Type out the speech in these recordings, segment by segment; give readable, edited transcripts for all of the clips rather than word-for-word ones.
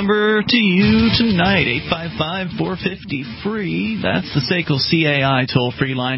number to you tonight, 855-450-FREE. That's the SACL CAI toll-free line,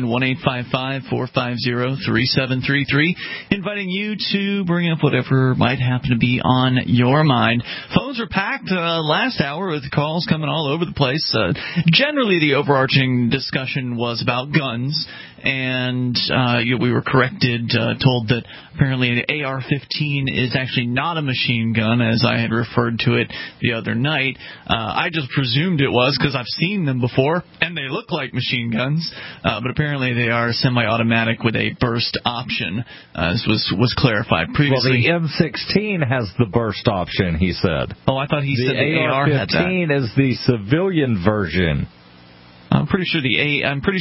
1-855-450-3733. Inviting you to bring up whatever might happen to be on your mind. Phones were packed last hour with calls coming all over the place. Generally, the overarching discussion was about guns, and we were corrected, told that apparently an AR-15 is actually not a machine gun, as I had referred to it the other night. I just presumed it was because I've seen them before, and they look like machine guns, but apparently they are semi-automatic with a burst option. This was clarified previously. Well, the M16 has the burst option, he said. Oh, I thought he said the AR had that. The AR-15 is the civilian version. I'm pretty sure the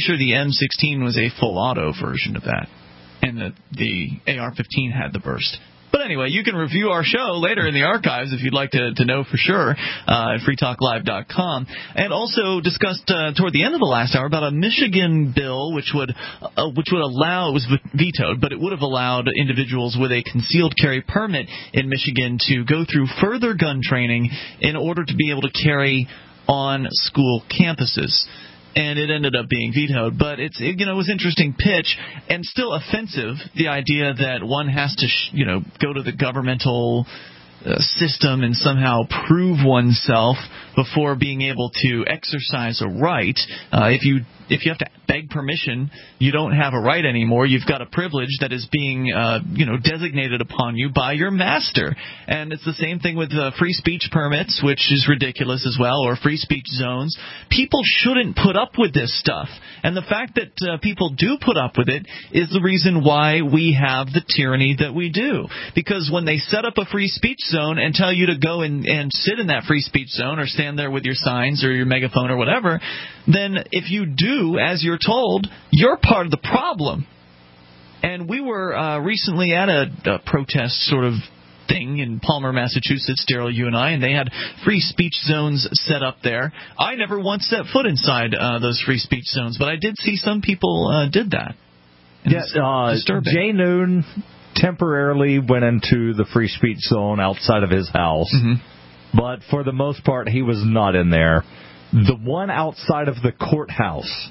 M16 was a full auto version of that, and the AR-15 had the burst. But anyway, you can review our show later in the archives if you'd like to know for sure at freetalklive.com. And also discussed toward the end of the last hour about a Michigan bill which would allow, it was vetoed, but it would have allowed individuals with a concealed carry permit in Michigan to go through further gun training in order to be able to carry on school campuses. And it ended up being vetoed. But it was an interesting pitch and still offensive, the idea that one has to, go to the governmental system and somehow prove oneself before being able to exercise a right. If you have to beg permission, you don't have a right anymore. You've got a privilege that is being, designated upon you by your master. And it's the same thing with free speech permits, which is ridiculous as well, or free speech zones. People shouldn't put up with this stuff. And the fact that people do put up with it is the reason why we have the tyranny that we do. Because when they set up a free speech zone and tell you to go and sit in that free speech zone or stand there with your signs or your megaphone or whatever, then if you do as you're told, you're part of the problem. And we were recently at a protest sort of thing in Palmer, Massachusetts, Daryl, you and I, and they had free speech zones set up there. I never once set foot inside those free speech zones, but I did see some people did that. Disturbing. Jay Noon temporarily went into the free speech zone outside of his house, but for the most part, he was not in there. The one outside of the courthouse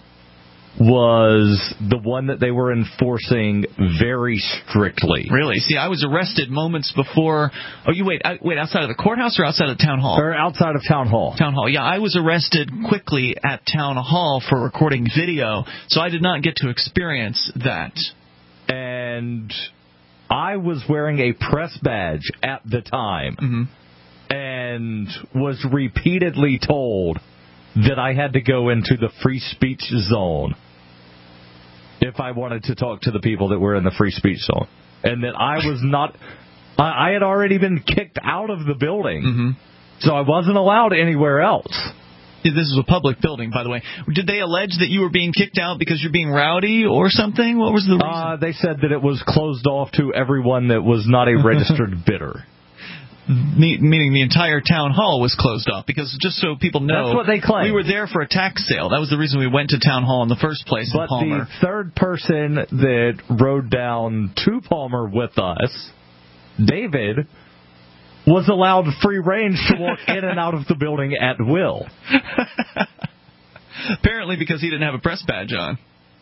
was the one that they were enforcing very strictly. Really? See, I was arrested moments before. Oh, you wait, outside of the courthouse or outside of town hall? Or outside of town hall. Town hall. Yeah, I was arrested quickly at town hall for recording video, so I did not get to experience that. And I was wearing a press badge at the time and was repeatedly told that I had to go into the free speech zone if I wanted to talk to the people that were in the free speech zone. And that I was not... I had already been kicked out of the building, so I wasn't allowed anywhere else. This is a public building, by the way. Did they allege that you were being kicked out because you're being rowdy or something? What was the reason? They said that it was closed off to everyone that was not a registered bidder. Meaning the entire town hall was closed off, because just so people know, that's what they claim. We were there for a tax sale. That was the reason we went to town hall in the first place in Palmer. But the third person that rode down to Palmer with us, David, was allowed free range to walk in and out of the building at will. Apparently because he didn't have a press badge on.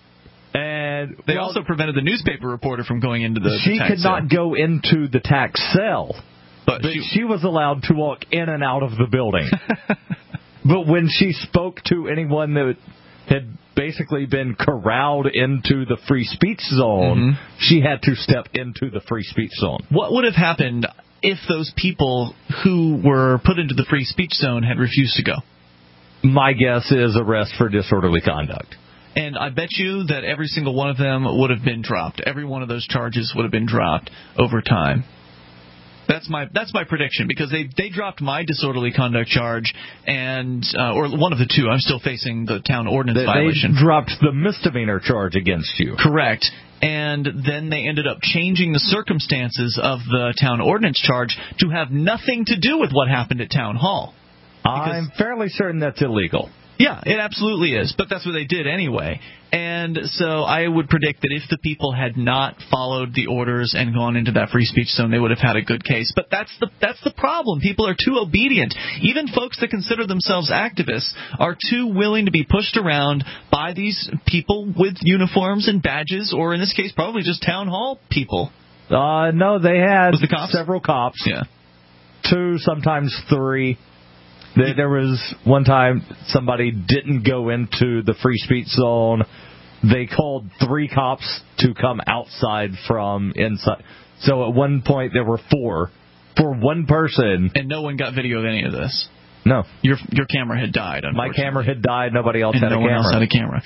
And they also prevented the newspaper reporter from going into the tax sale. She could not go into the tax sale. But she was allowed to walk in and out of the building. But when she spoke to anyone that had basically been corralled into the free speech zone, she had to step into the free speech zone. What would have happened if those people who were put into the free speech zone had refused to go? My guess is arrest for disorderly conduct. And I bet you that every single one of them would have been dropped. Every one of those charges would have been dropped over time. That's my prediction, because they dropped my disorderly conduct charge, and or one of the two. I'm still facing the town ordinance violation. They dropped the misdemeanor charge against you. Correct. And then they ended up changing the circumstances of the town ordinance charge to have nothing to do with what happened at town hall. I'm fairly certain that's illegal. Yeah, it absolutely is. But that's what they did anyway. And so I would predict that if the people had not followed the orders and gone into that free speech zone, they would have had a good case. But that's the problem. People are too obedient. Even folks that consider themselves activists are too willing to be pushed around by these people with uniforms and badges, or in this case, probably just town hall people. No, they had several cops. Yeah. 2, sometimes 3. There was one time somebody didn't go into the free speech zone. They called 3 cops to come outside from inside. So at one point there were 4 for one person. And no one got video of any of this. No. Your camera had died, unfortunately. My camera had died. Nobody else had a camera. No one else had a camera.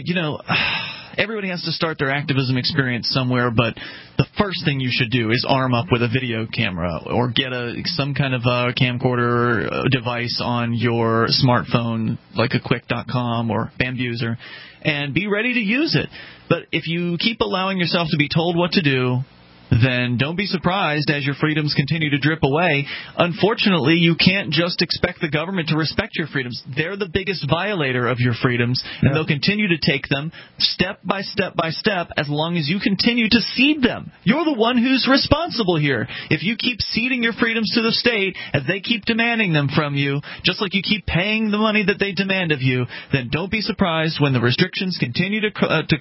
Everybody has to start their activism experience somewhere, but the first thing you should do is arm up with a video camera or get some kind of a camcorder device on your smartphone, like a Quick.com or Bambuser, and be ready to use it. But if you keep allowing yourself to be told what to do, then don't be surprised as your freedoms continue to drip away. Unfortunately, you can't just expect the government to respect your freedoms. They're the biggest violator of your freedoms, and they'll continue to take them step by step by step as long as you continue to cede them. You're the one who's responsible here. If you keep ceding your freedoms to the state as they keep demanding them from you, just like you keep paying the money that they demand of you, then don't be surprised when the restrictions continue to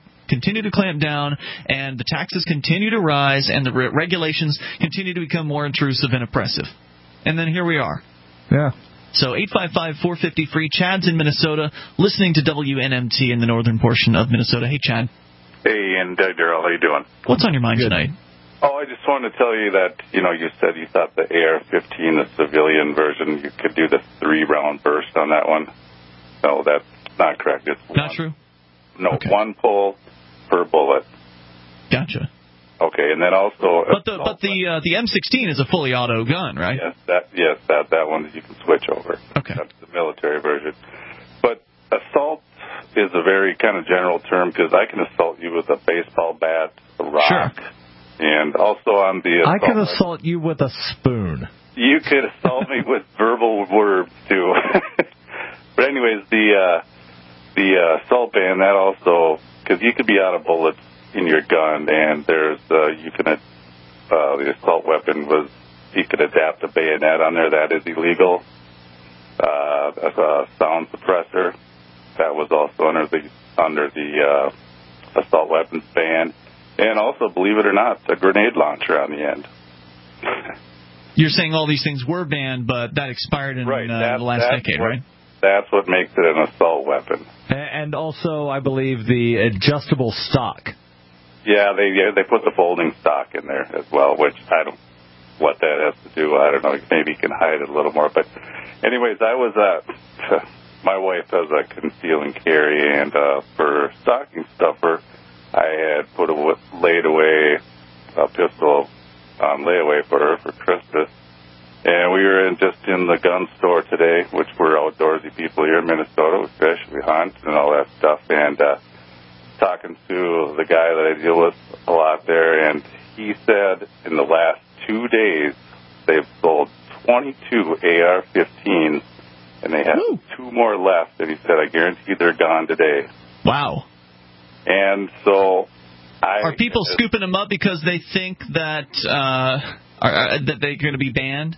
clamp down, and the taxes continue to rise, and the regulations continue to become more intrusive and oppressive. And then here we are. Yeah. So 855-450-FREE. Chad's in Minnesota, listening to WNMT in the northern portion of Minnesota. Hey, Chad. Hey, and Daryl, how you doing? What's on your mind tonight? Oh, I just wanted to tell you that, you said you thought the AR-15, the civilian version, you could do the 3-round burst on that one. No, that's not correct. It's not true? No, okay. 1 pull per bullet. Gotcha. Okay, and then also... But the M16 is a fully auto gun, right? Yes, that one you can switch over. Okay. That's the military version. But assault is a very kind of general term because I can assault you with a baseball bat, a rock. Sure. And also on the assault... I can assault you with a spoon. You could assault me with verbal words, too. But anyways, the assault ban, that also... Because you could be out of bullets in your gun, and there's the assault weapon was you could adapt a bayonet on there. That is illegal. A sound suppressor, that was also under the assault weapons ban, and also, believe it or not, a grenade launcher on the end. You're saying all these things were banned, but that expired in the last decade, right? That's what makes it an assault weapon. And also, I believe, the adjustable stock. Yeah, they put the folding stock in there as well, which I don't what that has to do. I don't know. Maybe you can hide it a little more. But anyways, my wife has a conceal and carry, and for stocking stuffer, I had laid away a pistol on layaway for her for Christmas. And we were just in the gun store today, which we're outdoorsy people here in Minnesota. We fish, we hunt, and all that stuff. And talking to the guy that I deal with a lot there, and he said in the last 2 days they've sold 22 AR-15s, and they have 2 more left. And he said, I guarantee they're gone today. Wow. And so are people scooping them up because they think that that they're going to be banned?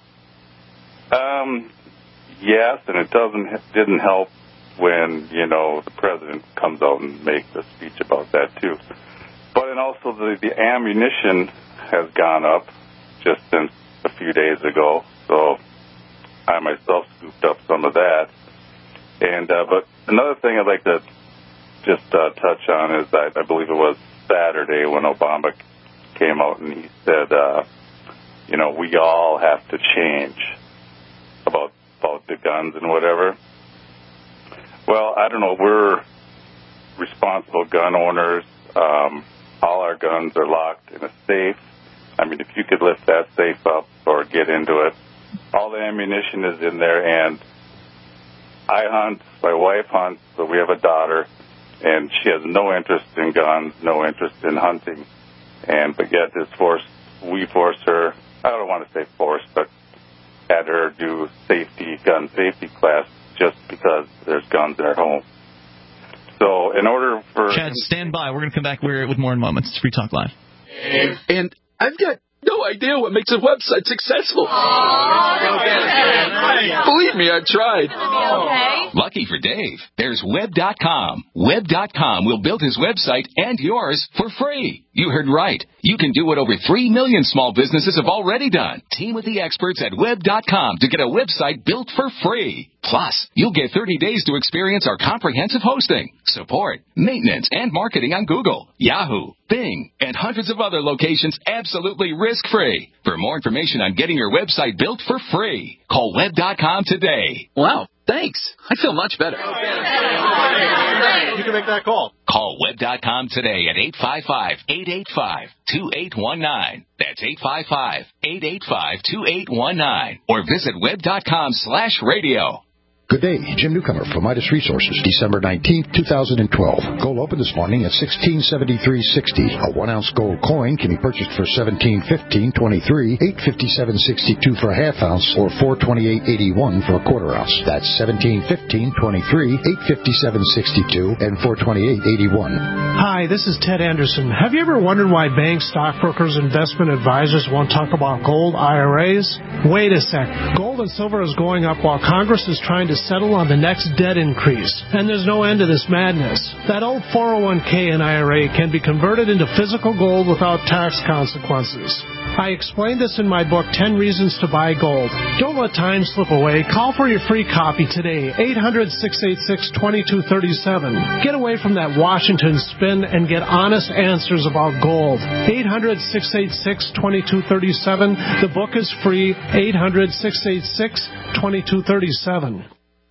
Yes, and it didn't help when, the president comes out and makes a speech about that, too. But, and also the ammunition has gone up just since a few days ago, so I myself scooped up some of that. And, but another thing I'd like to just touch on is I believe it was Saturday when Obama came out and he said, we all have to change about the guns and whatever. Well, I don't know. We're responsible gun owners. All our guns are locked in a safe. I mean, if you could lift that safe up or get into it, all the ammunition is in there. And I hunt. My wife hunts. So we have a daughter, and she has no interest in guns, no interest in hunting. But yet we force her. I don't want to say force, but had her do gun safety class just because there's guns guns in our home. So in order for... Chad, stand by. We're going to come back with more in moments. It's Free Talk Live. And I've got no idea what makes a website successful. Believe me, I've tried. Lucky for Dave, there's Web.com. Web.com will build his website and yours for free. You heard right. You can do what over 3 million small businesses have already done. Team with the experts at Web.com to get a website built for free. Plus, you'll get 30 days to experience our comprehensive hosting, support, maintenance, and marketing on Google, Yahoo, Bing, and hundreds of other locations absolutely risk-free. For more information on getting your website built for free, call Web.com today. Wow, thanks. I feel much better. You can make that call. Call Web.com today at 855-885-2819. That's 855-885-2819. Or visit Web.com/radio. Good day, Jim Newcomer from Midas Resources, December 19th, 2012. Gold opened this morning at $1673.60. A 1-ounce gold coin can be purchased for $17.15.23, $857.62 for a half ounce, or $428.81 for a quarter ounce. That's $17.15.23, $857.62, and $428.81. Hi, this is Ted Anderson. Have you ever wondered why banks, stockbrokers, investment advisors won't talk about gold IRAs? Wait a sec. Gold and silver is going up while Congress is trying to settle on the next debt increase. And there's no end to this madness. That old 401k and IRA can be converted into physical gold without tax consequences. I explained this in my book, 10 Reasons to Buy Gold. Don't let time slip away. Call for your free copy today, 800-686-2237. Get away from that Washington spin and get honest answers about gold. 800-686-2237. The book is free, 800-686-2237.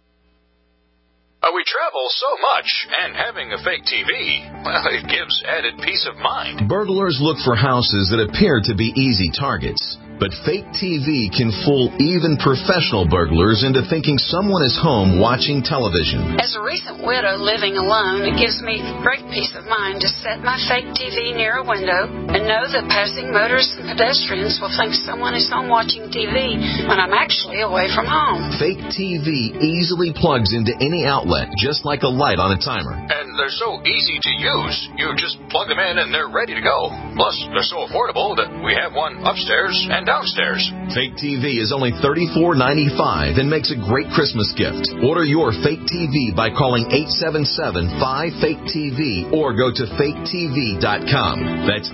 We travel so much, and having a fake TV, well, it gives added peace of mind. Burglars look for houses that appear to be easy targets. But fake TV can fool even professional burglars into thinking someone is home watching television. As a recent widow living alone, it gives me great peace of mind to set my fake TV near a window and know that passing motorists and pedestrians will think someone is home watching TV when I'm actually away from home. Fake TV easily plugs into any outlet, just like a light on a timer. And they're so easy to use. You just plug them in and they're ready to go. Plus, they're so affordable that we have one upstairs and downstairs. Fake TV is only $34.95 and makes a great Christmas gift. Order your fake TV by calling 877-5-FAKE-TV or go to faketv.com. That's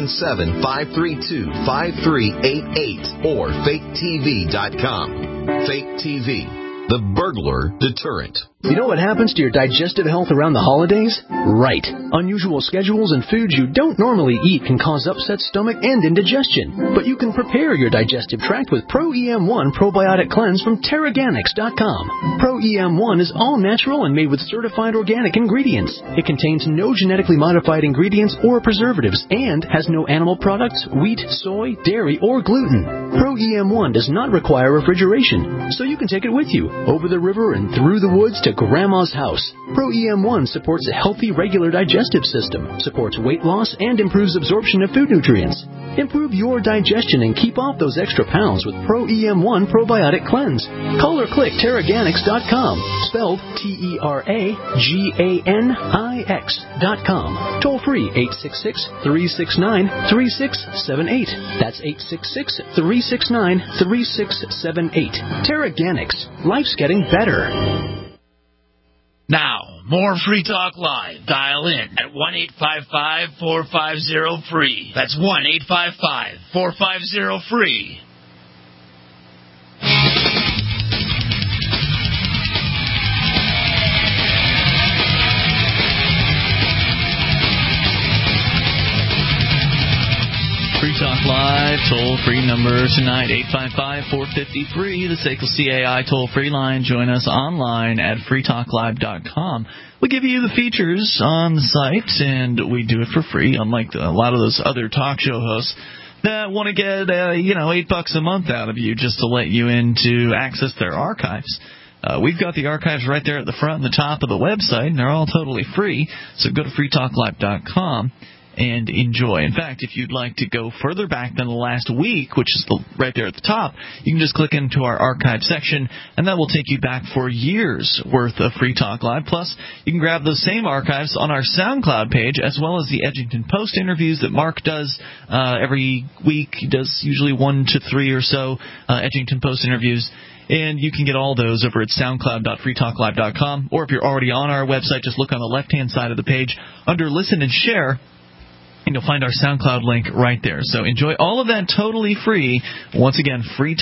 877-532-5388 or faketv.com. Fake TV, the burglar deterrent. You know what happens to your digestive health around the holidays? Right. Unusual schedules and foods you don't normally eat can cause upset stomach and indigestion. But you can prepare your digestive tract with Pro-EM1 Probiotic Cleanse from Teraganix.com. Pro-EM1 is all natural and made with certified organic ingredients. It contains no genetically modified ingredients or preservatives and has no animal products, wheat, soy, dairy, or gluten. Pro-EM1 does not require refrigeration, so you can take it with you over the river and through the woods to Grandma's house. Pro-EM1 supports a healthy, regular digestive system, supports weight loss, and improves absorption of food nutrients. Improve your digestion and keep off those extra pounds with Pro-EM1 Probiotic Cleanse. Call or click Teraganix.com, spelled Teraganix.com. Toll free 866-369-3678. That's 866-369-3678. Teraganix. Life's getting better. Now, more Free Talk Live. Dial in at 1-855-450-FREE. That's 1-855-450-FREE. Free Talk Live, toll-free number tonight, 855-450-FREE, the SACL CAI toll-free line. Join us online at freetalklive.com. We give you the features on the site, and we do it for free, unlike a lot of those other talk show hosts that want to get, $8 a month out of you just to let you in to access their archives. We've got the archives right there at the front and the top of the website, and they're all totally free, so go to freetalklive.com. and enjoy. In fact, if you'd like to go further back than the last week, which is right there at the top, you can just click into our archive section, and that will take you back for years' worth of Free Talk Live. Plus, you can grab those same archives on our SoundCloud page, as well as the Edgington Post interviews that Mark does every week. He does usually 1 to 3 or so Edgington Post interviews. And you can get all those over at soundcloud.freetalklive.com. Or if you're already on our website, just look on the left-hand side of the page under Listen and Share, and you'll find our SoundCloud link right there. So enjoy all of that totally free. Once again,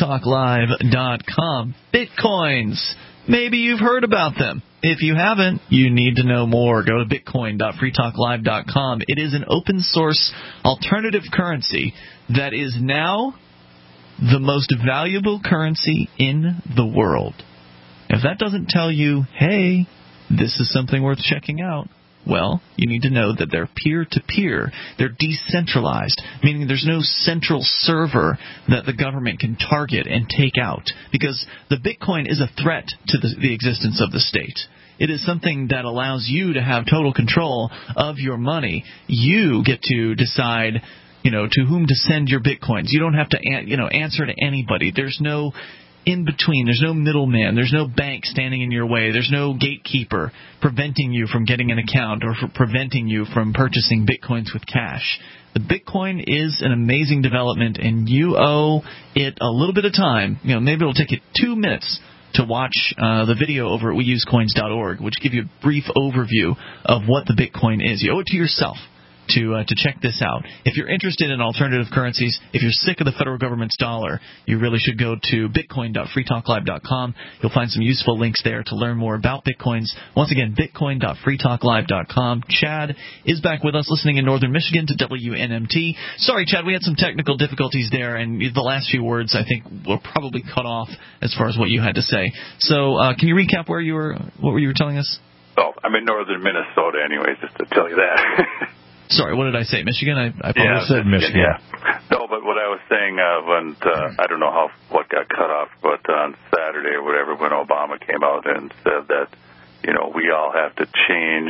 freetalklive.com. Bitcoins. Maybe you've heard about them. If you haven't, you need to know more. Go to bitcoin.freetalklive.com. It is an open-source alternative currency that is now the most valuable currency in the world. If that doesn't tell you, hey, this is something worth checking out, well, you need to know that they're peer-to-peer. They're decentralized, meaning there's no central server that the government can target and take out, because the Bitcoin is a threat to the existence of the state. It is something that allows you to have total control of your money. You get to decide, to whom to send your Bitcoins. You don't have to, answer to anybody. There's no in between. There's no middleman. There's no bank standing in your way. There's no gatekeeper preventing you from getting an account or preventing you from purchasing Bitcoins with cash. The Bitcoin is an amazing development, and you owe it a little bit of time. Maybe it'll take you 2 minutes to watch the video over at weusecoins.org, which give you a brief overview of what the Bitcoin is. You owe it to yourself to check this out. If you're interested in alternative currencies, if you're sick of the federal government's dollar, you really should go to bitcoin.freetalklive.com. You'll find some useful links there to learn more about Bitcoins. Once again, bitcoin.freetalklive.com. Chad is back with us, listening in northern Michigan to WNMT. Sorry, Chad, we had some technical difficulties there, and the last few words, I think, were probably cut off as far as what you had to say. So can you recap what you were telling us? Oh, I'm in northern Minnesota anyways, just to tell you that. Sorry, what did I say? Michigan? I said Michigan. Yeah. No, but what I was saying, when I don't know what got cut off, but on Saturday or whatever, when Obama came out and said that, we all have to change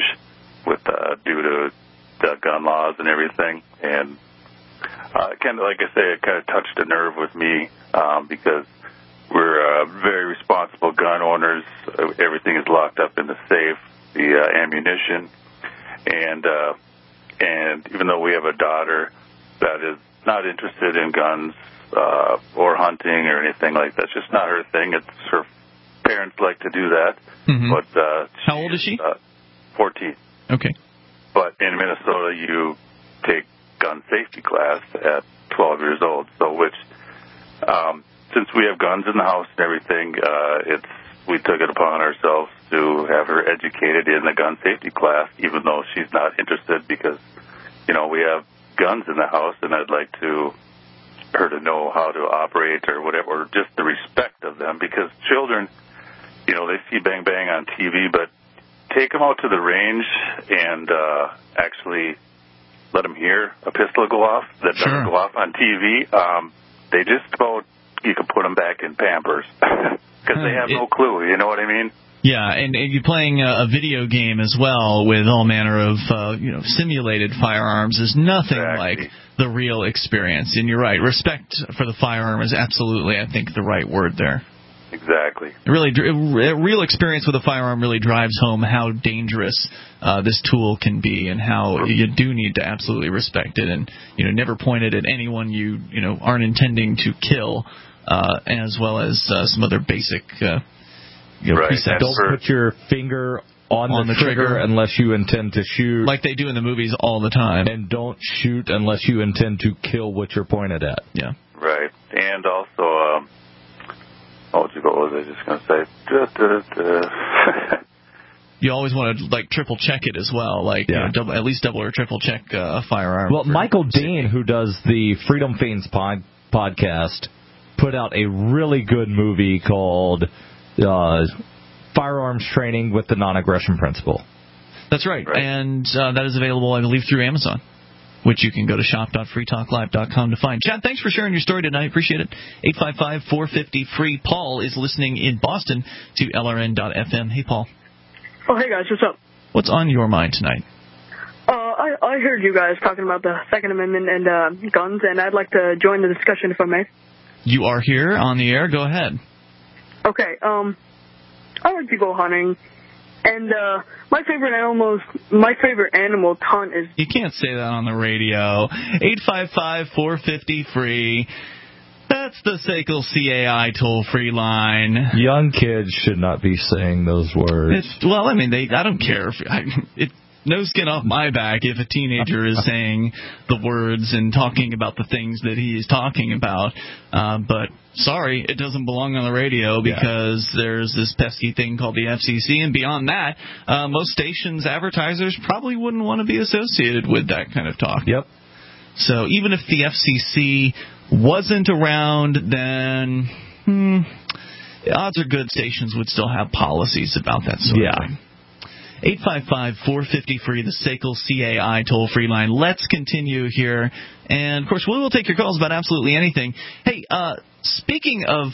due to the gun laws and everything, and kind of like I say, it kind of touched a nerve with me because we're very responsible gun owners. Everything is locked up in the safe, the ammunition, and even though we have a daughter that is not interested in guns or hunting or anything like that, it's just not her thing. It's her parents like to do that. Mm-hmm. But how old is she? 14. Okay. But in Minnesota, you take gun safety class at 12 years old. So since we have guns in the house and everything, we took it upon ourselves to have her educated in the gun safety class, even though she's not interested, because, we have guns in the house, and I'd like her to know how to operate or whatever, or just the respect of them, because children, they see bang bang on TV, but take them out to the range and actually let them hear a pistol go off that doesn't go off on TV. They just about, you can put them back in Pampers because they have no clue. You know what I mean? Yeah, and you're playing a video game as well with all manner of simulated firearms is nothing like the real experience. And you're right, respect for the firearm is absolutely, I think, the right word there. Exactly. A real experience with a firearm really drives home how dangerous this tool can be, and how you do need to absolutely respect it, and never point it at anyone you aren't intending to kill, as well as some other basic precepts. Don't put your finger on the trigger unless you intend to shoot, like they do in the movies all the time, and don't shoot unless you intend to kill what you're pointed at. Yeah. Right, and also. What was I just going to say? You always want to triple check it as well, at least double or triple check a firearm. Well, Michael Dean, who does the Freedom Fiends podcast, put out a really good movie called Firearms Training with the Non-Aggression Principle. That's right. And that is available, I believe, through Amazon, which you can go to shop.freetalklive.com to find. Chad, thanks for sharing your story tonight. Appreciate it. 855-450-FREE. Paul is listening in Boston to LRN.FM. Hey, Paul. Oh, hey, guys. What's up? What's on your mind tonight? I I heard you guys talking about the Second Amendment and guns, and I'd like to join the discussion if I may. You are here on the air. Go ahead. Okay. I like to go hunting, and my favorite animal ton is. You can't say that on the radio. 855-450-FREE. That's the SACL CAI toll-free line. Young kids should not be saying those words. I don't care. No skin off my back if a teenager is saying the words and talking about the things that he is talking about. But sorry, it doesn't belong on the radio because there's this pesky thing called the FCC. And beyond that, most stations' advertisers probably wouldn't want to be associated with that kind of talk. Yep. So even if the FCC wasn't around, then odds are good stations would still have policies about that sort of thing. 855-450-FREE, the SACL CAI toll-free line. Let's continue here. And, of course, we will take your calls about absolutely anything. Hey, speaking of,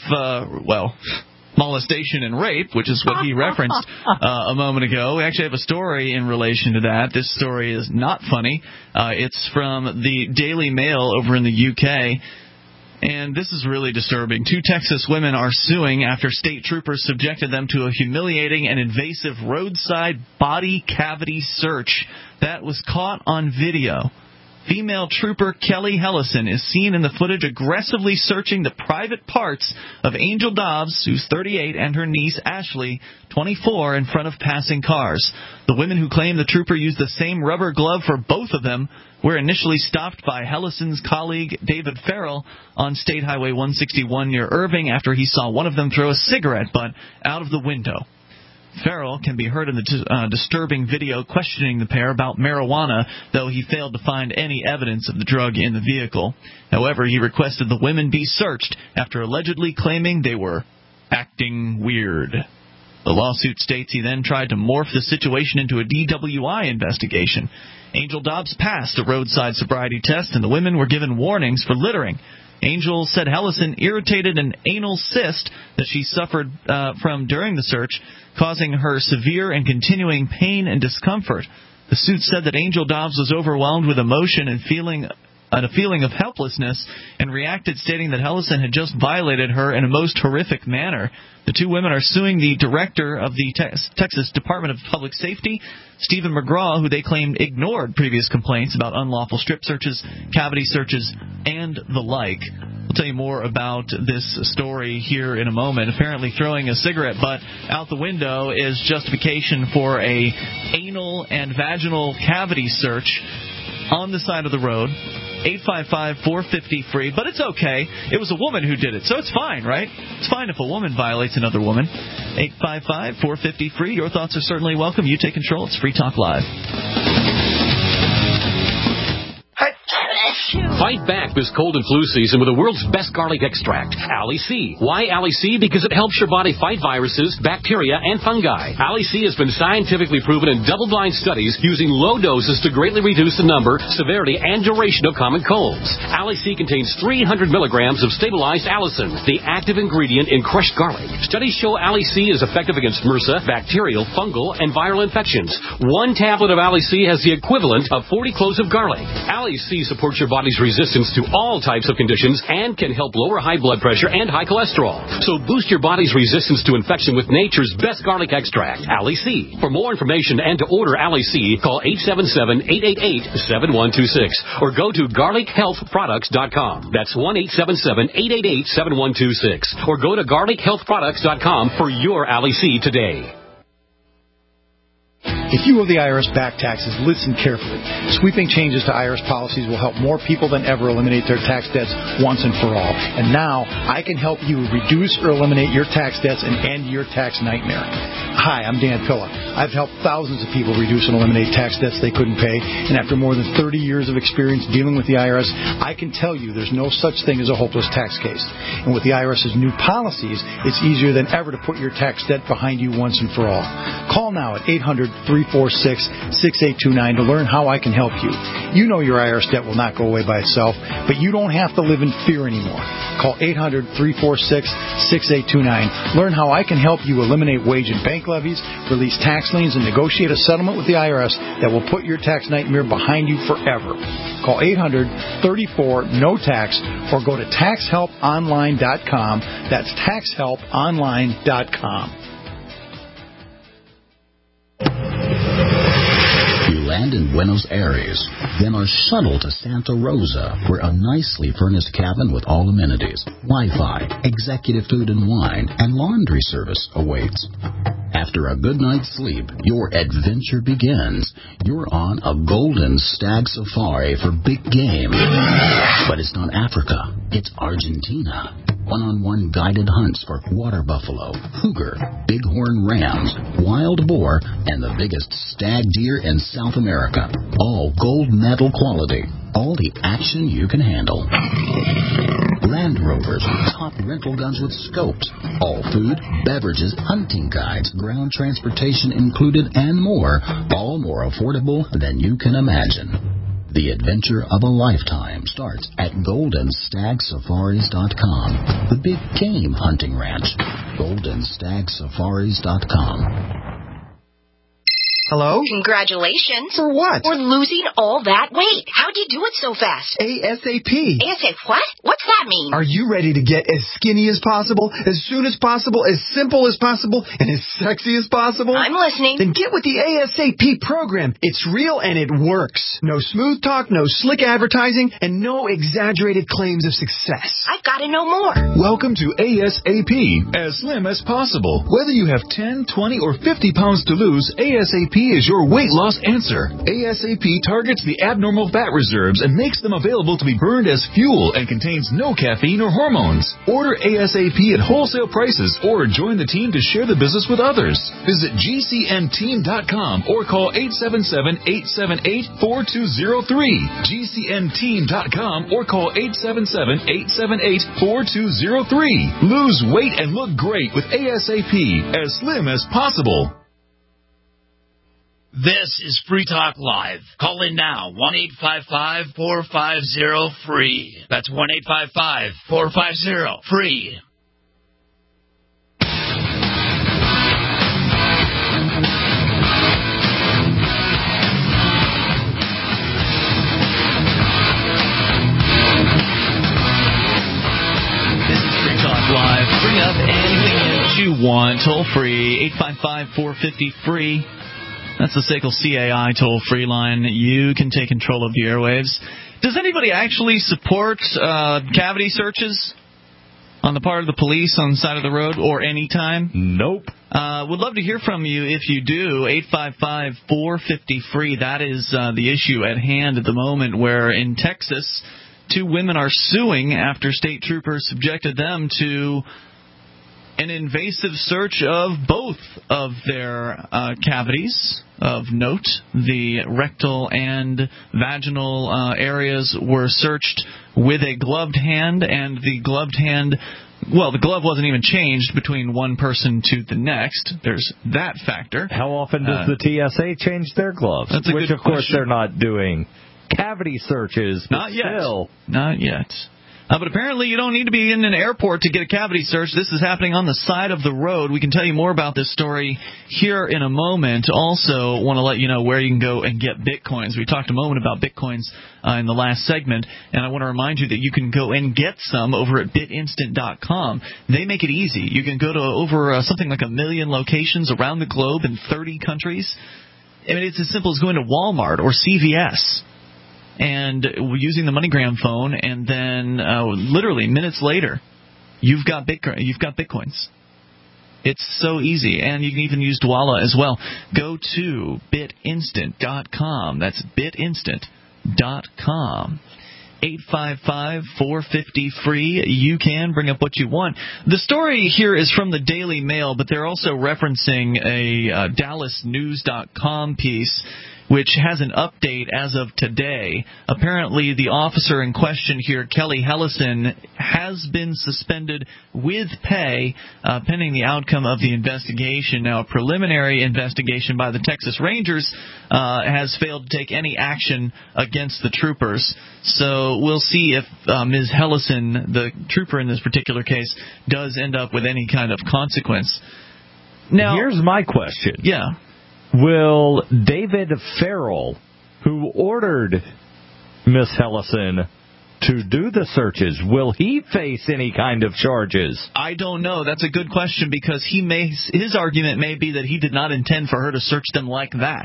molestation and rape, which is what he referenced a moment ago, we actually have a story in relation to that. This story is not funny. It's from the Daily Mail over in the UK. And this is really disturbing. 2 Texas women are suing after state troopers subjected them to a humiliating and invasive roadside body cavity search that was caught on video. Female trooper Kelly Hellison is seen in the footage aggressively searching the private parts of Angel Dobbs, who's 38, and her niece Ashley, 24, in front of passing cars. The women who claim the trooper used the same rubber glove for both of them were initially stopped by Hellison's colleague David Farrell on State Highway 161 near Irving after he saw one of them throw a cigarette butt out of the window. Farrell can be heard in the disturbing video questioning the pair about marijuana, though he failed to find any evidence of the drug in the vehicle. However, he requested the women be searched after allegedly claiming they were acting weird. The lawsuit states he then tried to morph the situation into a DWI investigation. Angel Dobbs passed a roadside sobriety test, and the women were given warnings for littering. Angel said Hellison irritated an anal cyst that she suffered from during the search, causing her severe and continuing pain and discomfort. The suit said that Angel Dobbs was overwhelmed with emotion and a feeling of helplessness and reacted, stating that Hellison had just violated her in a most horrific manner. The 2 women are suing the director of the Texas Department of Public Safety, Stephen McGraw, who they claimed ignored previous complaints about unlawful strip searches, cavity searches, and the like. We'll tell you more about this story here in a moment. Apparently throwing a cigarette butt out the window is justification for a anal and vaginal cavity search on the side of the road. 855-450-FREE, but it's okay. It was a woman who did it, so it's fine, right? It's fine if a woman violates another woman. 855-450-FREE. Your thoughts are certainly welcome. You take control. It's Free Talk Live. Fight back this cold and flu season with the world's best garlic extract, Ali C. Why Ali C? Because it helps your body fight viruses, bacteria, and fungi. Ali C has been scientifically proven in double-blind studies using low doses to greatly reduce the number, severity, and duration of common colds. Ali C contains 300 milligrams of stabilized allicin, the active ingredient in crushed garlic. Studies show Ali C is effective against MRSA, bacterial, fungal, and viral infections. 1 tablet of Ali C has the equivalent of 40 cloves of garlic. Ali C supports your body's resistance to all types of conditions and can help lower high blood pressure and high cholesterol. So boost your body's resistance to infection with nature's best garlic extract, Ali C. For more information and to order Ali C, call 877-888-7126 or go to garlichealthproducts.com. That's 1-877-888-7126 or go to garlichealthproducts.com for your Ali C today. If you owe the IRS back taxes, listen carefully. Sweeping changes to IRS policies will help more people than ever eliminate their tax debts once and for all. And now, I can help you reduce or eliminate your tax debts and end your tax nightmare. Hi, I'm Dan Pilla. I've helped thousands of people reduce and eliminate tax debts they couldn't pay. And after more than 30 years of experience dealing with the IRS, I can tell you there's no such thing as a hopeless tax case. And with the IRS's new policies, it's easier than ever to put your tax debt behind you once and for all. Call now at 800-346-6829 to learn how I can help you. You know your IRS debt will not go away by itself, but you don't have to live in fear anymore. Call 800-346-6829. Learn how I can help you eliminate wage and bank levies, release tax liens, and negotiate a settlement with the IRS that will put your tax nightmare behind you forever. Call 800-34-NO-TAX or go to TaxHelpOnline.com. That's TaxHelpOnline.com. You land in Buenos Aires, then are shuttled to Santa Rosa, where a nicely furnished cabin with all amenities, Wi-Fi, executive food and wine, and laundry service awaits. After a good night's sleep, your adventure begins. You're on a golden stag safari for big game. But it's not Africa, it's Argentina. One-on-one guided hunts for water buffalo, cougar, bighorn rams, wild boar, and the biggest stag deer in South America. All gold medal quality. All the action you can handle. Land Rovers, top rental guns with scopes. All food, beverages, hunting guides, ground transportation included, and more. All more affordable than you can imagine. The adventure of a lifetime starts at GoldenStagSafaris.com. The big game hunting ranch. GoldenStagSafaris.com. Hello? Congratulations. For what? For losing all that weight. How'd you do it so fast? ASAP. ASAP what? What's that mean? Are you ready to get as skinny as possible, as soon as possible, as simple as possible, and as sexy as possible? I'm listening. Then get with the ASAP program. It's real and it works. No smooth talk, no slick advertising, and no exaggerated claims of success. I've got to know more. Welcome to ASAP, as slim as possible. Whether you have 10, 20, or 50 pounds to lose, ASAP is your weight loss answer. ASAP targets the abnormal fat reserves and makes them available to be burned as fuel and contains no caffeine or hormones. Order ASAP at wholesale prices or join the team to share the business with others. Visit GCNteam.com or call 877-878-4203. GCNteam.com or call 877-878-4203. Lose weight and look great with ASAP, as slim as possible. This is Free Talk Live. Call in now, 1-855-450-FREE. That's 1-855-450-FREE. This is Free Talk Live. Bring up anything that you want. Toll free, 855-450-FREE. That's the SACL CAI toll-free line. You can take control of the airwaves. Does anybody actually support cavity searches on the part of the police on the side of the road or any time? Nope. Would love to hear from you if you do. 855-450-FREE. That is the issue at hand at the moment, where in Texas, 2 women are suing after state troopers subjected them to an invasive search of both of their cavities of note. The rectal and vaginal areas were searched with a gloved hand, and the gloved hand, well, the glove wasn't even changed between one person to the next. There's that factor. How often does the TSA change their gloves? That's a Which, good of course, question. they're not doing cavity searches. Not yet. Still. Not yet. But apparently you don't need to be in an airport to get a cavity search. This is happening on the side of the road. We can tell you more about this story here in a moment. Also want to let you know where you can go and get Bitcoins. We talked a moment about Bitcoins in the last segment, and I want to remind you that you can go and get some over at BitInstant.com. They make it easy. You can go to over something like 1 million locations around the globe in 30 countries. I mean, it's as simple as going to Walmart or CVS and using the MoneyGram phone, and then literally minutes later, you've got Bitcoins. It's so easy, and you can even use Dwolla as well. Go to BitInstant.com. That's BitInstant.com. 855-450-FREE. You can bring up what you want. The story here is from the Daily Mail, but they're also referencing a DallasNews.com piece. which has an update as of today. Apparently, the officer in question here, Kelly Hellison, has been suspended with pay pending the outcome of the investigation. Now, a preliminary investigation by the Texas Rangers has failed to take any action against the troopers. So we'll see if Ms. Hellison, the trooper in this particular case, does end up with any kind of consequence. Now, here's my question. Yeah. Will David Farrell, who ordered Miss Hellison to do the searches, will he face any kind of charges? I don't know. That's a good question, because his argument may be that he did not intend for her to search them like that.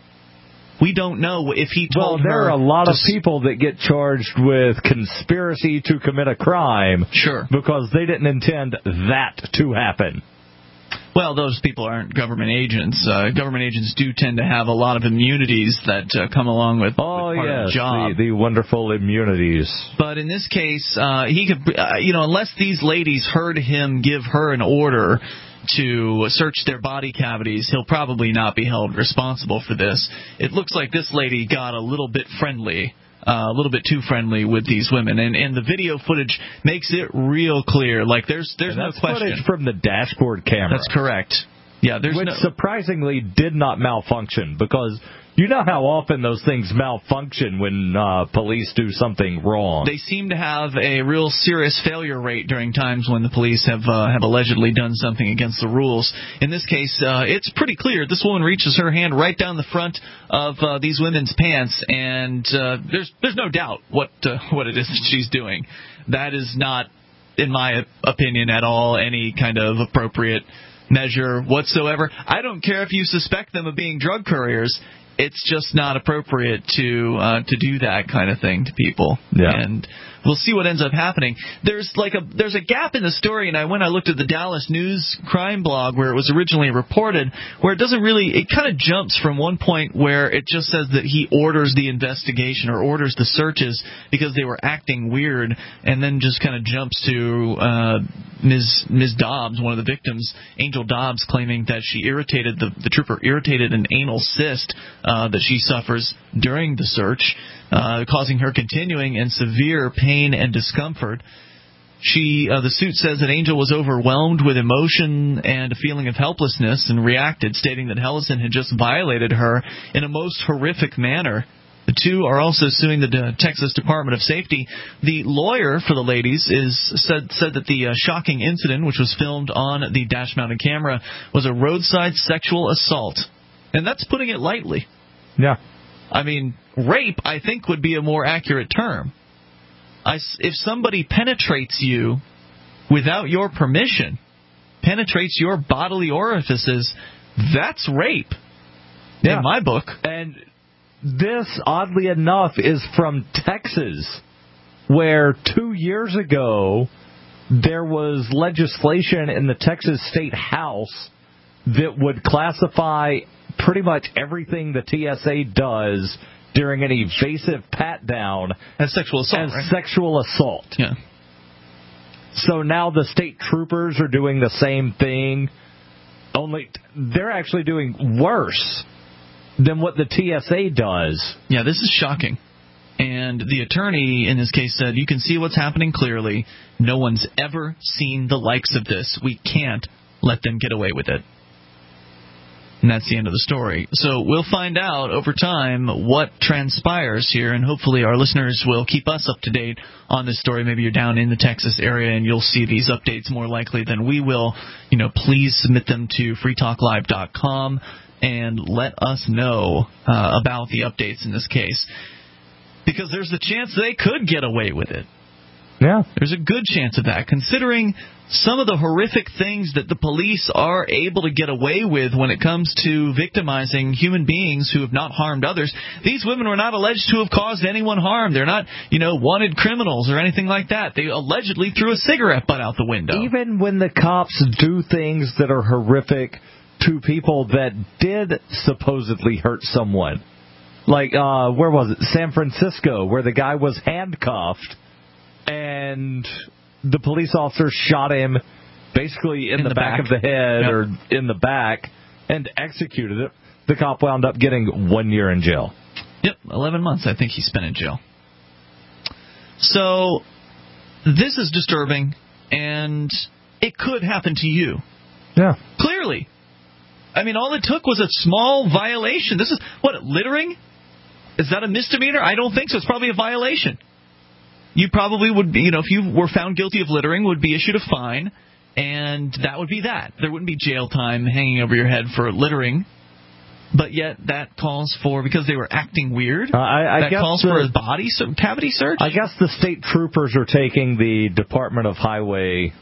We don't know if he told her. Well, there are a lot of people that get charged with conspiracy to commit a crime. Sure. Because they didn't intend that to happen. Well, those people aren't government agents. Government agents do tend to have a lot of immunities that come along with part of the job. The wonderful immunities. But in this case, he could, unless these ladies heard him give her an order to search their body cavities, he'll probably not be held responsible for this. It looks like this lady got a little bit friendly. A little bit too friendly with these women, and the video footage makes it real clear. Like there's no question. Footage from the dashboard camera. That's correct. Yeah, which surprisingly did not malfunction, because you know how often those things malfunction when police do something wrong. They seem to have a real serious failure rate during times when the police have allegedly done something against the rules. In this case, it's pretty clear. This woman reaches her hand right down the front of these women's pants, and there's no doubt what it is that she's doing. That is not, in my opinion, at all any kind of appropriate measure whatsoever. I don't care if you suspect them of being drug couriers. It's just not appropriate to do that kind of thing to people. Yeah. And we'll see what ends up happening. There's a gap in the story, and when I looked at the Dallas News crime blog where it was originally reported, where it kind of jumps from one point where it just says that he orders the investigation or orders the searches because they were acting weird, and then just kind of jumps to Ms. Dobbs, one of the victims, Angel Dobbs, claiming that she irritated the trooper irritated an anal cyst that she suffers during the search, causing her continuing and severe pain and discomfort. The suit says that Angel was overwhelmed with emotion and a feeling of helplessness and reacted, stating that Hellison had just violated her in a most horrific manner. The two are also suing the Texas Department of Safety. The lawyer for the ladies said that the shocking incident, which was filmed on the dash-mounted camera, was a roadside sexual assault. And that's putting it lightly. Yeah. I mean, rape, I think, would be a more accurate term. If somebody penetrates you without your permission, penetrates your bodily orifices, that's rape in my book. And this, oddly enough, is from Texas, where 2 years ago there was legislation in the Texas State House that would classify pretty much everything the TSA does during an evasive pat-down as sexual assault. Sexual assault. Yeah. So now the state troopers are doing the same thing, only they're actually doing worse than what the TSA does. Yeah, this is shocking. And the attorney in this case said, you can see what's happening clearly. No one's ever seen the likes of this. We can't let them get away with it. And that's the end of the story. So we'll find out over time what transpires here, and hopefully our listeners will keep us up to date on this story. Maybe you're down in the Texas area and you'll see these updates more likely than we will. Please submit them to freetalklive.com and let us know about the updates in this case. Because there's the chance they could get away with it. Yeah. There's a good chance of that, considering some of the horrific things that the police are able to get away with when it comes to victimizing human beings who have not harmed others. These women were not alleged to have caused anyone harm. They're not, wanted criminals or anything like that. They allegedly threw a cigarette butt out the window. Even when the cops do things that are horrific to people that did supposedly hurt someone. Like, where was it? San Francisco, where the guy was handcuffed and the police officer shot him basically in the back of the head or in the back and executed it. the cop wound up getting 1 year in jail. Yep, 11 months I think he spent in jail. So this is disturbing, and it could happen to you. Yeah. Clearly. I mean, all it took was a small violation. This is, what, littering? Is that a misdemeanor? I don't think so. It's probably a violation. You probably would be, if you were found guilty of littering, would be issued a fine, and that would be that. There wouldn't be jail time hanging over your head for littering. But yet that calls for, because they were acting weird, that calls for a body cavity search? I guess the state troopers are taking the Department of Highway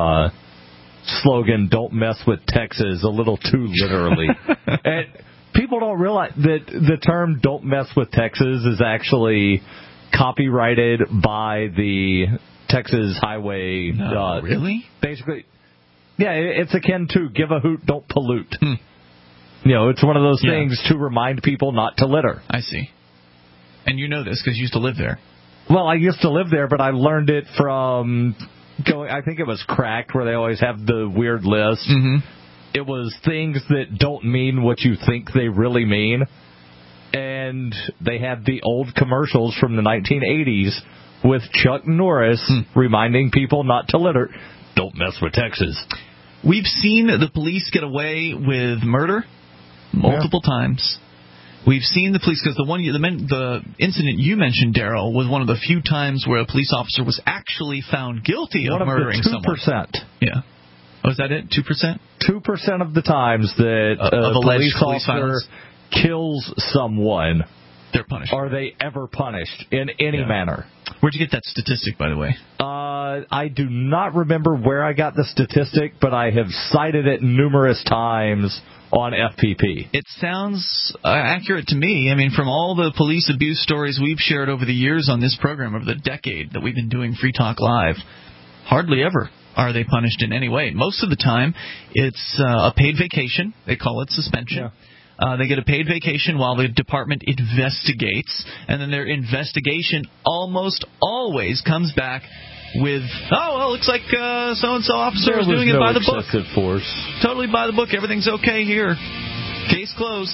slogan, "Don't mess with Texas," a little too literally. And people don't realize that the term "don't mess with Texas" is actually copyrighted by the Texas Highway. Really? Basically, yeah, it's akin to "give a hoot, don't pollute." It's one of those things to remind people not to litter. I see. And you know this because you used to live there. Well, I used to live there, but I learned it from I think it was Cracked, where they always have the weird list. Mm-hmm. It was things that don't mean what you think they really mean. And they had the old commercials from the 1980s with Chuck Norris reminding people not to litter. Don't mess with Texas. We've seen the police get away with murder multiple times. We've seen the police, because the incident you mentioned, Daryl, was one of the few times where a police officer was actually found guilty of murdering someone. 2%. Yeah. Oh, is that it? 2%? 2% of the times that a police officer kills someone, they're punished. Are they ever punished in any manner? Where'd you get that statistic, by the way? I do not remember where I got the statistic, but I have cited it numerous times on FPP. It sounds accurate to me. I mean, from all the police abuse stories we've shared over the years on this program, over the decade that we've been doing Free Talk Live, hardly ever are they punished in any way. Most of the time, it's a paid vacation. They call it suspension. Yeah. They get a paid vacation while the department investigates, and then their investigation almost always comes back with, looks like so-and-so officer is doing it by the book. Excessive force. Totally by the book. Everything's okay here. Case closed.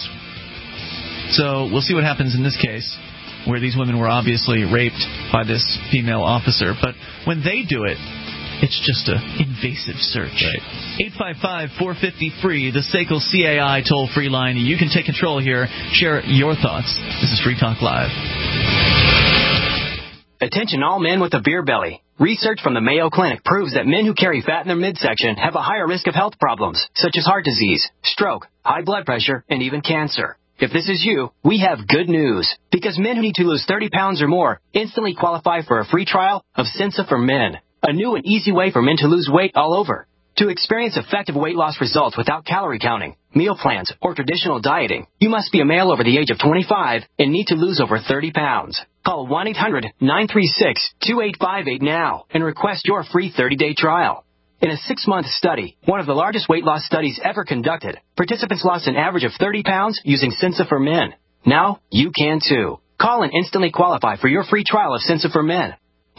So we'll see what happens in this case, where these women were obviously raped by this female officer. But when they do it, it's just an invasive search. Right. 855-450-FREE, the SACL CAI toll-free line. You can take control here. Share your thoughts. This is Free Talk Live. Attention all men with a beer belly. Research from the Mayo Clinic proves that men who carry fat in their midsection have a higher risk of health problems, such as heart disease, stroke, high blood pressure, and even cancer. If this is you, we have good news, because men who need to lose 30 pounds or more instantly qualify for a free trial of Sensa for Men, a new and easy way for men to lose weight all over. To experience effective weight loss results without calorie counting, meal plans, or traditional dieting, you must be a male over the age of 25 and need to lose over 30 pounds. Call 1-800-936-2858 now and request your free 30-day trial. In a 6-month study, one of the largest weight loss studies ever conducted, participants lost an average of 30 pounds using Sensa for Men. Now, you can too. Call and instantly qualify for your free trial of Sensa for Men.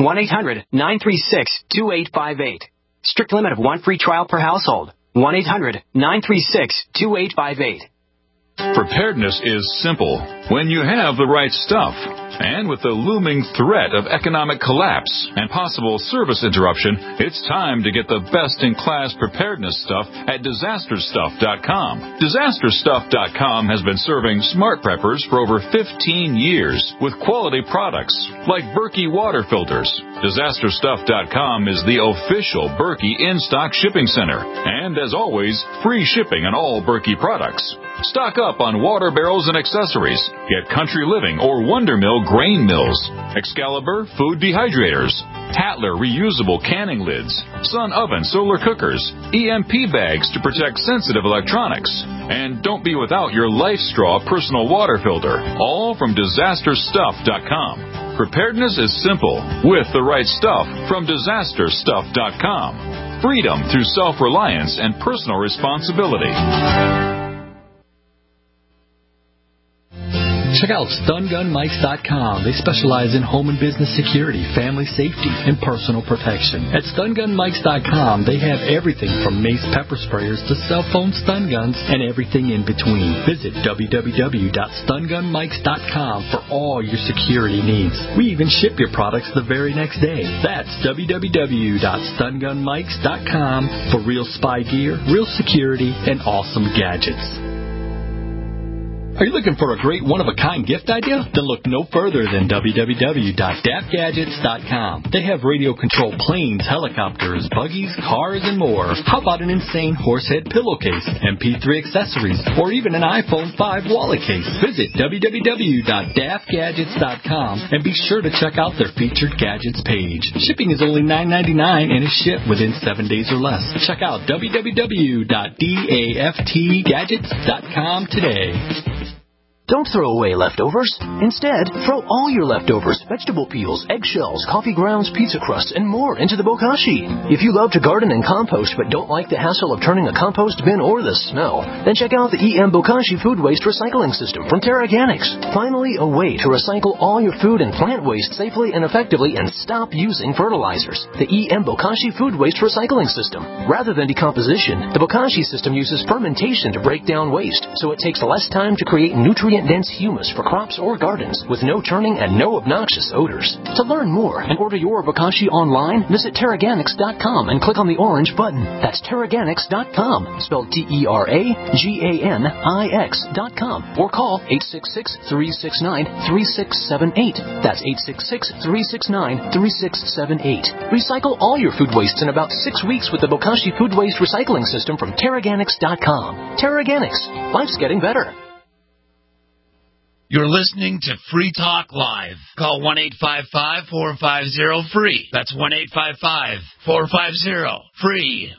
1-800-936-2858. Strict limit of 1 free trial per household. 1-800-936-2858. Preparedness is simple when you have the right stuff. And with the looming threat of economic collapse and possible service interruption, it's time to get the best-in-class preparedness stuff at DisasterStuff.com. DisasterStuff.com has been serving smart preppers for over 15 years with quality products like Berkey water filters. DisasterStuff.com is the official Berkey in-stock shipping center. And as always, free shipping on all Berkey products. Stock up on water barrels and accessories. Get Country Living or Wonder Mill grain mills, Excalibur food dehydrators, Tatler reusable canning lids, Sun Oven solar cookers, EMP bags to protect sensitive electronics, and don't be without your Life Straw personal water filter, all from DisasterStuff.com. Preparedness is simple with the right stuff from DisasterStuff.com. Freedom through self-reliance and personal responsibility. Check out StunGunMikes.com. They specialize in home and business security, family safety, and personal protection. At StunGunMikes.com, they have everything from mace pepper sprayers to cell phone stun guns and everything in between. Visit www.StunGunMikes.com for all your security needs. We even ship your products the very next day. That's www.StunGunMikes.com for real spy gear, real security, and awesome gadgets. Are you looking for a great one-of-a-kind gift idea? Then look no further than www.daftgadgets.com. They have radio-controlled planes, helicopters, buggies, cars, and more. How about an insane horsehead pillowcase, MP3 accessories, or even an iPhone 5 wallet case? Visit www.daftgadgets.com and be sure to check out their featured gadgets page. Shipping is only $9.99 and is shipped within 7 days or less. Check out www.daftgadgets.com today. Don't throw away leftovers. Instead, throw all your leftovers, vegetable peels, eggshells, coffee grounds, pizza crusts, and more into the bokashi. If you love to garden and compost but don't like the hassle of turning a compost bin or the smell, then check out the EM Bokashi Food Waste Recycling System from TerraGanix. Finally, a way to recycle all your food and plant waste safely and effectively and stop using fertilizers. The EM Bokashi Food Waste Recycling System. Rather than decomposition, the Bokashi system uses fermentation to break down waste, so it takes less time to create nutrient-dense humus for crops or gardens with no turning and no obnoxious odors. To learn more and order your Bokashi online, visit TerraGanix.com and click on the orange button. That's TerraGanix.com, spelled TerraGanix.com, or call 866-369-3678. That's 866-369-3678. Recycle all your food wastes in about 6 weeks with the Bokashi Food Waste Recycling System from TerraGanix.com. TerraGanix. Life's getting better. You're listening to Free Talk Live. Call 1-855-450-FREE. That's 1-855-450-FREE.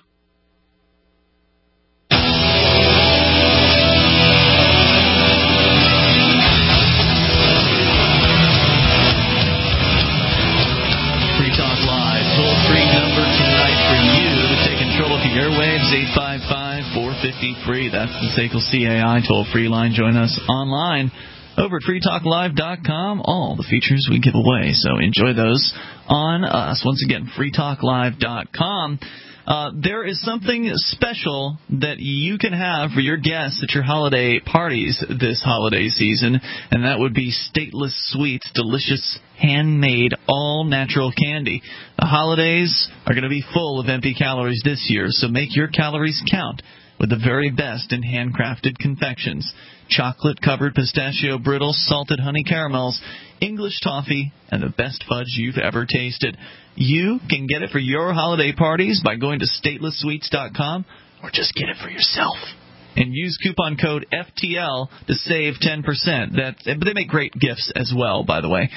Free Talk Live, toll-free number tonight for you to take control of the airwaves, 855-450-FREE. That's the SACL CAI toll-free line. Join us online over at freetalklive.com, all the features we give away. So enjoy those on us. Once again, freetalklive.com. There is something special that you can have for your guests at your holiday parties this holiday season, and that would be Stateless Sweets, delicious, handmade, all-natural candy. The holidays are going to be full of empty calories this year, so make your calories count with the very best in handcrafted confections. Chocolate-covered pistachio brittles, salted honey caramels, English toffee, and the best fudge you've ever tasted. You can get it for your holiday parties by going to statelesssweets.com or just get it for yourself. And use coupon code FTL to save 10%. But they make great gifts as well, by the way.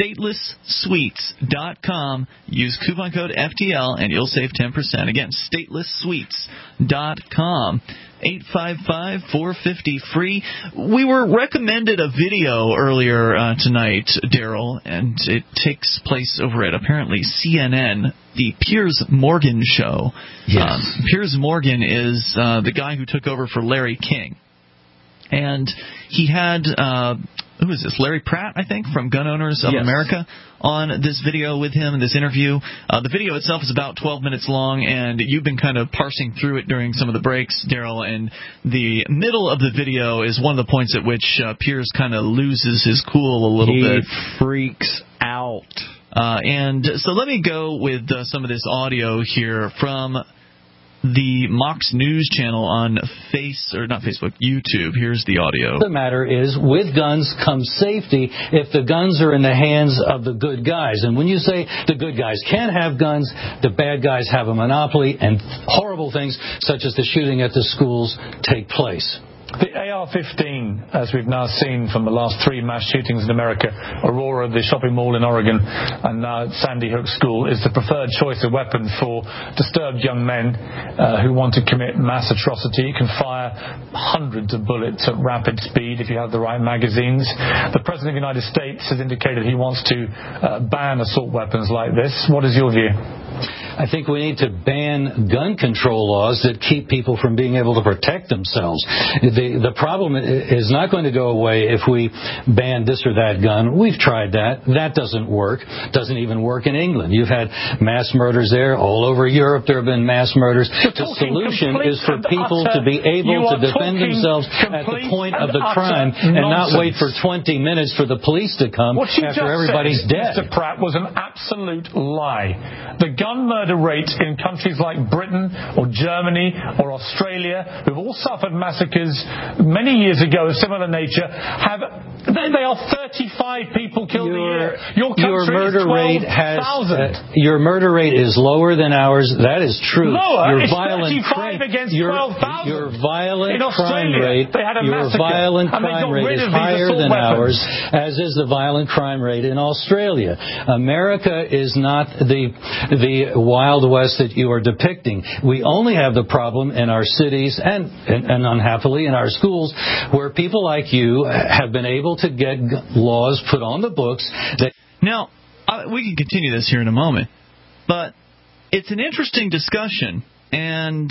StatelessSweets.com. Use coupon code FTL and you'll save 10%. Again, StatelessSweets.com. 855-450-FREE. We were recommended a video earlier tonight, Daryl, and it takes place over at apparently CNN, the Piers Morgan show. Yes. Piers Morgan is the guy who took over for Larry King. And he had, who is this, Larry Pratt, I think, from Gun Owners of America, on this video with him in this interview. The video itself is about 12 minutes long, and you've been kind of parsing through it during some of the breaks, Daryl, and the middle of the video is one of the points at which Piers kind of loses his cool a little bit. He freaks out. And so let me go with some of this audio here from the Mox News channel on YouTube. Here's the audio. The matter is, with guns comes safety if the guns are in the hands of the good guys. And when you say the good guys can't have guns, the bad guys have a monopoly, and horrible things such as the shooting at the schools take place. The AR-15, as we've now seen from the last 3 mass shootings in America, Aurora, the shopping mall in Oregon, and now Sandy Hook School, is the preferred choice of weapon for disturbed young men who want to commit mass atrocity. You can fire hundreds of bullets at rapid speed if you have the right magazines. The President of the United States has indicated he wants to ban assault weapons like this. What is your view? I think we need to ban gun control laws that keep people from being able to protect themselves. The problem is not going to go away if we ban this or that gun. We've tried that. That doesn't work. Doesn't even work in England. You've had mass murders there. All over Europe there have been mass murders. The solution is for people to be able to defend themselves at the point of the crime and not wait for 20 minutes for the police to come after everybody's dead. Mr. Pratt, was an absolute lie. The gun murder rate in countries like Britain or Germany or Australia, who've all suffered massacres many years ago of similar nature, they are 35 people killed a year. Your murder rate your murder rate is lower than ours. That is true. Lower? Your It's violent 35 against 12,000. Your violent in Australia, crime rate. they had a Your massacre, violent and they crime got rate rid is of these higher assault than weapons. ours, as is the violent crime rate in Australia. America is not the Wild West that you are depicting. We only have the problem in our cities and unhappily in our schools, where people like you have been able to get laws put on the books that. Now, we can continue this here in a moment, but it's an interesting discussion, and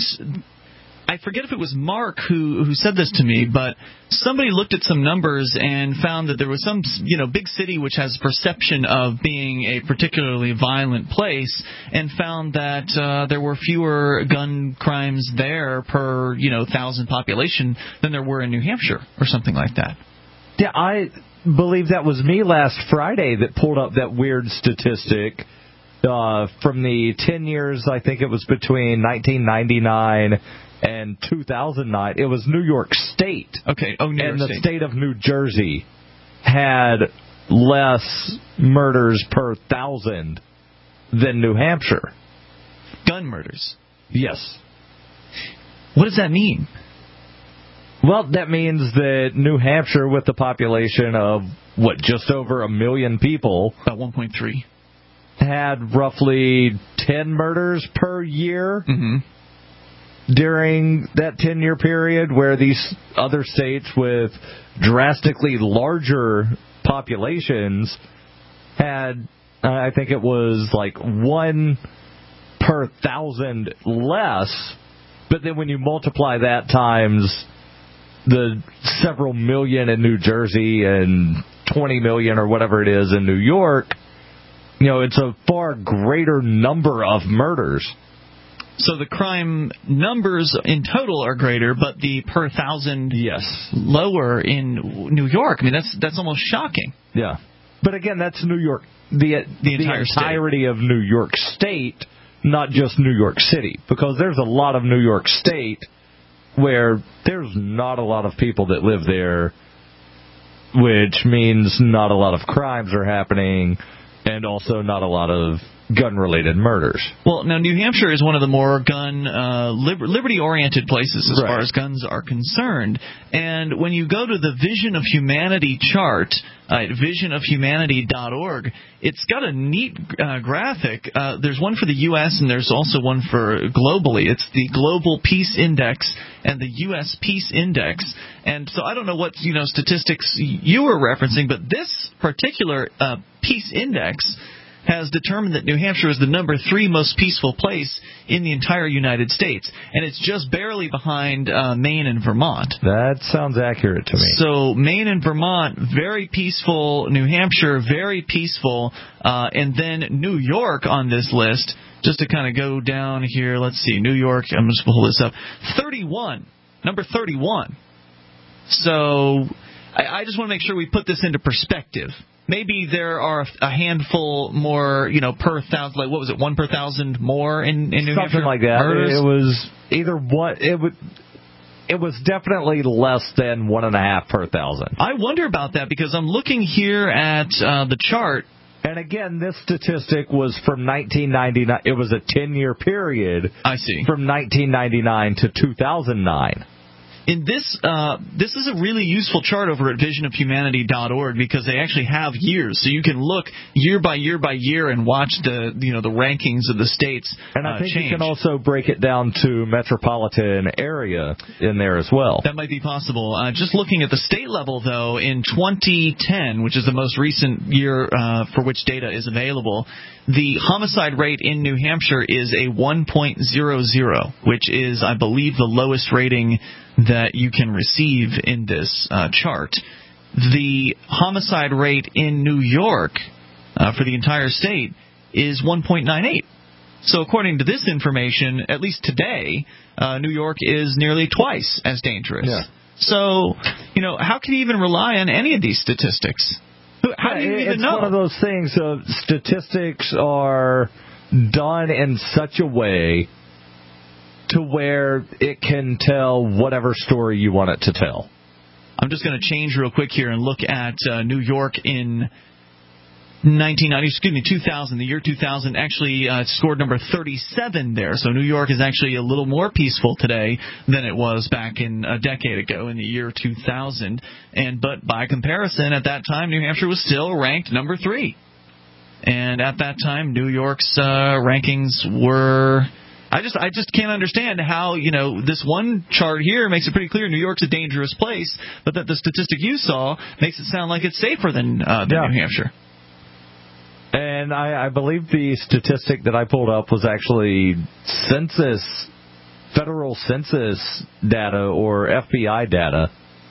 I forget if it was Mark who said this to me, but somebody looked at some numbers and found that there was some big city which has perception of being a particularly violent place, and found that there were fewer gun crimes there per 1,000 population than there were in New Hampshire or something like that. Yeah, I believe that was me last Friday that pulled up that weird statistic from the 10 years, I think it was between 1999 and 2009. It was New York State. Okay. Oh, New York State. And the state of New Jersey had less murders per 1,000 than New Hampshire. Gun murders? Yes. What does that mean? Well, that means that New Hampshire, with the population of, just over 1 million people... About 1.3. ...had roughly 10 murders per year during that 10-year period, where these other states with drastically larger populations had, I think it was like 1 per 1,000 less, but then when you multiply that times the several million in New Jersey and 20 million or whatever it is in New York, it's a far greater number of murders. So the crime numbers in total are greater, but the per 1,000 lower in New York. I mean, that's almost shocking. Yeah. But again, that's New York, the entirety of New York State, not just New York City, because there's a lot of New York State where there's not a lot of people that live there, which means not a lot of crimes are happening, and also not a lot of gun-related murders. Well, now New Hampshire is one of the more liberty-oriented places as far as guns are concerned. And when you go to the Vision of Humanity chart at visionofhumanity.org, it's got a neat graphic. There's one for the U.S. and there's also one for globally. It's the Global Peace Index and the U.S. Peace Index. And so I don't know what statistics you were referencing, but this particular Peace Index has determined that New Hampshire is the number 3 most peaceful place in the entire United States. And it's just barely behind Maine and Vermont. That sounds accurate to me. So Maine and Vermont, very peaceful. New Hampshire, very peaceful. And then New York on this list, just to kind of go down here. Let's see. New York, I'm just going to pull this up. 31. Number 31. So I just want to make sure we put this into perspective. Maybe there are a handful more, per 1,000. Like, what was it, 1 per 1,000 more in New Hampshire? Something like that. Murders? It was either one. It was definitely less than 1.5 per 1,000. I wonder about that because I'm looking here at the chart. And again, this statistic was from 1999. It was a 10-year period. I see. From 1999 to 2009. In this is a really useful chart over at visionofhumanity.org because they actually have years, so you can look year by year by year and watch the rankings of the states. And I think change. you can also break it down to metropolitan area in there as well. That might be possible. Just looking at the state level, though, in 2010, which is the most recent year for which data is available, the homicide rate in New Hampshire is a 1.00, which is, I believe, the lowest rating that you can receive in this chart. The homicide rate in New York for the entire state is 1.98. So according to this information, at least today, New York is nearly twice as dangerous. Yeah. So, how can you even rely on any of these statistics? How do you even know? It's one of those things of statistics are done in such a way to where it can tell whatever story you want it to tell. I'm just going to change real quick here and look at New York in 2000. The year 2000 actually scored number 37 there. So New York is actually a little more peaceful today than it was back in a decade ago in the year 2000. But by comparison, at that time, New Hampshire was still ranked number 3. And at that time, New York's rankings were... I just can't understand how, this one chart here makes it pretty clear New York's a dangerous place, but that the statistic you saw makes it sound like it's safer than New Hampshire. And I believe the statistic that I pulled up was actually federal census data or FBI data.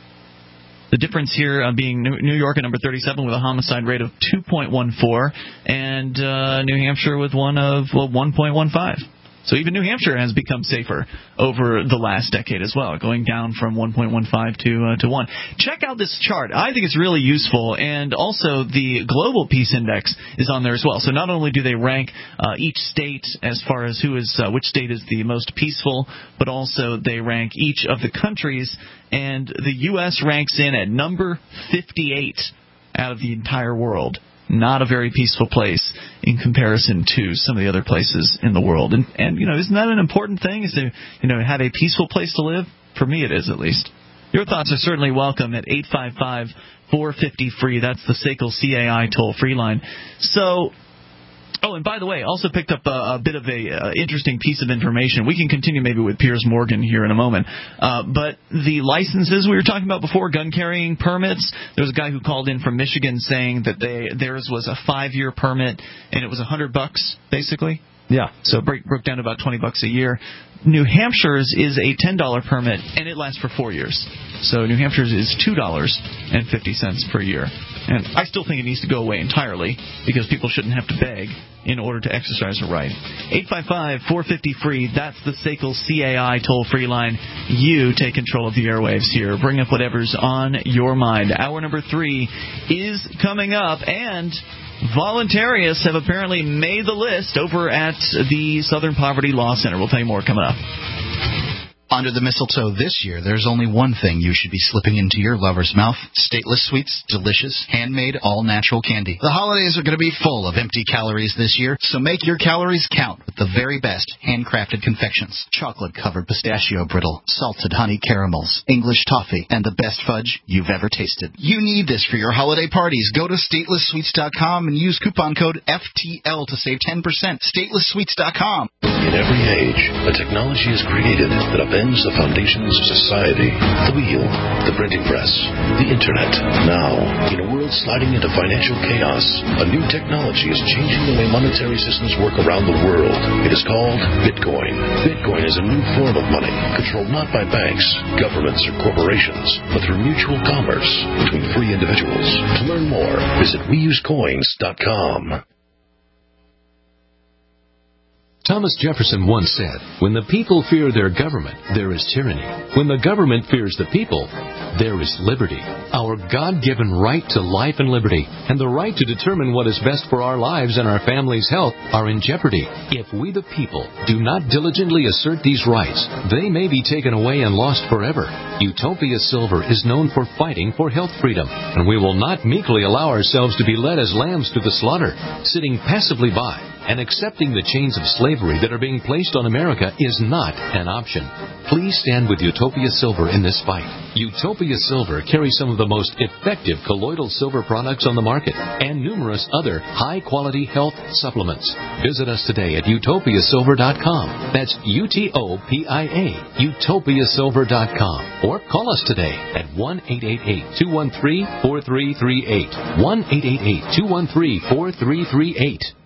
The difference here being New York at number 37 with a homicide rate of 2.14 and New Hampshire with one of 1.15. So even New Hampshire has become safer over the last decade as well, going down from 1.15 to 1. Check out this chart. I think it's really useful, and also the Global Peace Index is on there as well. So not only do they rank each state as far as which state is the most peaceful, but also they rank each of the countries, and the U.S. ranks in at number 58 out of the entire world. Not a very peaceful place in comparison to some of the other places in the world. And isn't that an important thing, is to, have a peaceful place to live? For me, it is, at least. Your thoughts are certainly welcome at 855-450-FREE. That's the SACL CAI toll-free line. So... Oh, and by the way, also picked up a bit of a interesting piece of information. We can continue maybe with Piers Morgan here in a moment. But the licenses we were talking about before, gun carrying permits, there was a guy who called in from Michigan saying that theirs was a 5-year permit, and it was $100, basically. Yeah. So it broke down to about $20 a year. New Hampshire's is a $10 permit, and it lasts for 4 years. So New Hampshire's is $2.50 per year. And I still think it needs to go away entirely, because people shouldn't have to beg in order to exercise a right. 855-450-FREE, that's the SACL CAI toll-free line. You take control of the airwaves here. Bring up whatever's on your mind. Hour number 3 is coming up, and voluntarists have apparently made the list over at the Southern Poverty Law Center. We'll tell you more coming up. Under the mistletoe this year, there's only one thing you should be slipping into your lover's mouth. Stateless Sweets, delicious, handmade, all-natural candy. The holidays are going to be full of empty calories this year, so make your calories count with the very best handcrafted confections. Chocolate-covered pistachio brittle, salted honey caramels, English toffee, and the best fudge you've ever tasted. You need this for your holiday parties. Go to statelesssweets.com and use coupon code FTL to save 10%. Statelesssweets.com. In every age, a technology is created that upends the foundations of society. The wheel, the printing press, the internet. Now, in a world sliding into financial chaos, a new technology is changing the way monetary systems work around the world. It is called Bitcoin. Bitcoin is a new form of money, controlled not by banks, governments, or corporations, but through mutual commerce between free individuals. To learn more, visit WeUseCoins.com. Thomas Jefferson once said, "When the people fear their government, there is tyranny. When the government fears the people, there is liberty." Our God-given right to life and liberty, and the right to determine what is best for our lives and our families' health, are in jeopardy. If we the people do not diligently assert these rights, they may be taken away and lost forever. Utopia Silver is known for fighting for health freedom, and we will not meekly allow ourselves to be led as lambs to the slaughter, sitting passively by and accepting the chains of slavery that are being placed on America is not an option. Please stand with Utopia Silver in this fight. Utopia Silver carries some of the most effective colloidal silver products on the market and numerous other high-quality health supplements. Visit us today at utopiasilver.com. That's UTOPIA, utopiasilver.com. Or call us today at 1-888-213-4338. 1-888-213-4338.